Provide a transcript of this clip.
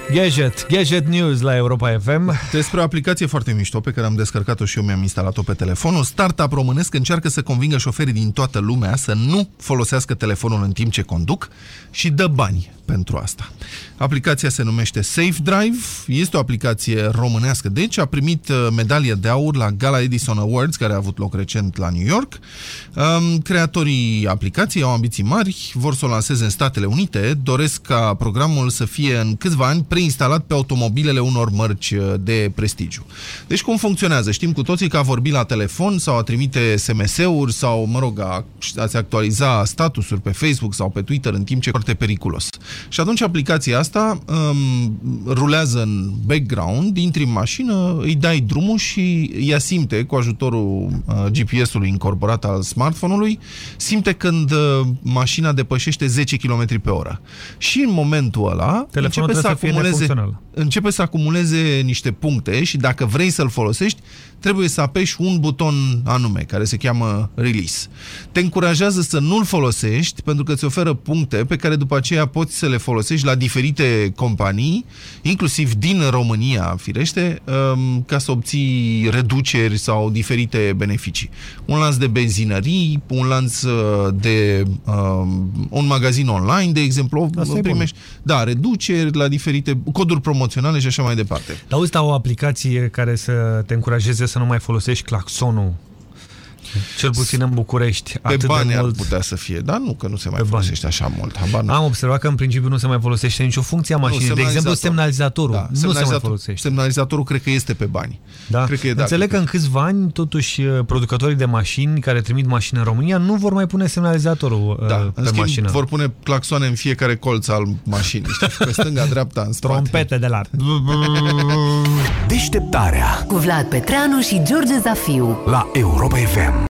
Gadget News la Europa FM. Despre o aplicație foarte mișto pe care am descărcat-o și eu mi-am instalat-o pe telefon. Un startup românesc încearcă să convingă șoferii din toată lumea să nu folosească telefonul în timp ce conduc și dă bani pentru asta. Aplicația se numește Safe Drive, este o aplicație românească, deci a primit medalie de aur la Gala Edison Awards, care a avut loc recent la New York. Creatorii aplicației au ambiții mari, vor să o lanseze în Statele Unite, doresc ca programul să fie în câțiva ani preinstalat pe automobilele unor mărci de prestigiu. Deci cum funcționează? Știm cu toții că a vorbi la telefon sau a trimite SMS-uri sau, mă rog, a-ți actualiza statusuri pe Facebook sau pe Twitter în timp ce e foarte periculos. Și atunci aplicația asta rulează în background, intri în mașină, îi dai drumul și ea simte, cu ajutorul GPS-ului incorporat al smartphone-ului, simte când mașina depășește 10 km pe oră. Și în momentul ăla începe să acumuleze niște puncte și dacă vrei să-l folosești, trebuie să apeși un buton anume, care se cheamă Release. Te încurajează să nu-l folosești, pentru că îți oferă puncte pe care după aceea poți să le folosești la diferite companii, inclusiv din România, firește, ca să obții reduceri sau diferite beneficii. Un lanț de benzinării, un lanț de un magazin online, de exemplu, primești reduceri la diferite coduri promoționale și așa mai departe. Dar auzi, o aplicație care să te încurajeze să nu mai folosești claxonul, cel puțin în București. Pe bani ar putea să fie, dar nu, că nu se mai folosește așa mult. Am observat că în principiu nu se mai folosește nicio funcție a mașinii. De exemplu, semnalizatorul. Nu se mai folosește. Semnalizatorul cred că este pe bani. Da. Cred că Înțeleg că în câțiva ani, totuși, producătorii de mașini care trimit mașini în România nu vor mai pune semnalizatorul pe mașină. Vor pune claxoane în fiecare colț al mașinii. Pe stânga, dreapta, în spate. Trompete de lar. Deșteptarea cu Vlad Petreanu și George Zafiu la Europa FM.